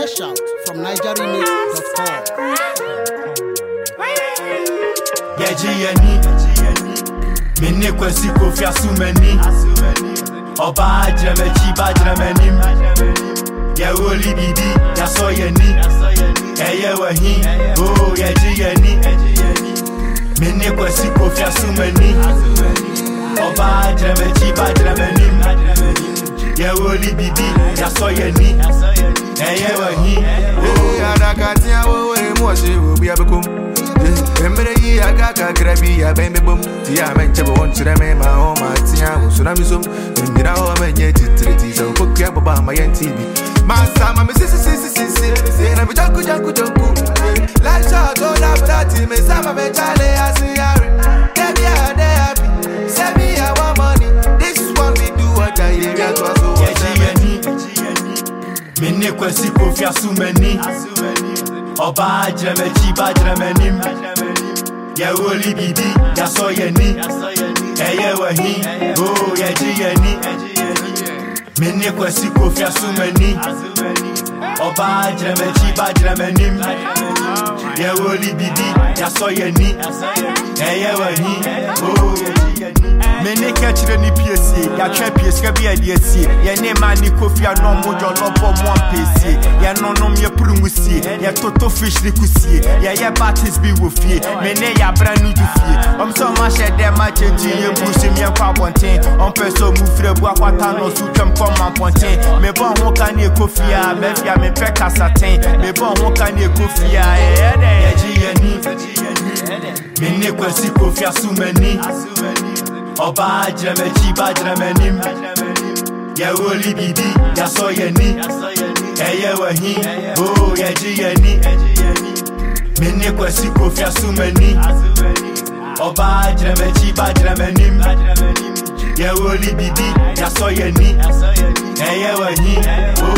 Fresh out from NigerRemix.com. Yeni Mene kwesi kofi asumeni Oba ajreme chiba ajremenim Ye woli bibi ya so yeni Eye wahi oh yeni Mene kwesi kofi asumeni Oba ajreme chiba ajremenim Ye woli bibi ya so yeni Eye wahi oh adakatia wo emoji wo bia bekom Emre yi aga grabi ya bembe bom ti ya menche bo won chire me ma o ma tia wo sura mi som ndira o menye titreti so pokya baba ma yen tv ma sama me si na bi jaku la sha to na brati me sama me chale asiare dem ya de happy say me I want money this one we do what I dey get was so yeni mene kwesi kofi asumeni Oba ajreme chiba ajremenim Ye woli bibi ya so yeni Eye wahi oh yeni Mene kwesi kofi asumeni Oba ajreme chiba ajremenim Ye woli bibi ya so yeni Eye wahi oh yeni Mene kechire ni piesi ya twa piesi ka bia de asie ye ne ma ni kofi anom mojo lobo mo ampesi ye nonom ye prungusie ye toto fish ni kusie ye batis bi wo fie mene ya branu du fie so ma shede ma chenji ye busi mi kwa bonten on peso mu fire bu akwata no su twem kom ma bonten me bon ho kan ye kofi a be fia me pe kasaten me bon ho kan ye kofi a ye mene kwesi kofi asumeni Oba ajreme chiba ajremenim Ye woli bibi ya so yeni Eye wahi oh yeni Mene kwesi kofi asumeni Oba ajreme chiba ajremenim Ye woli bibi ya so yeni Eye wahi oh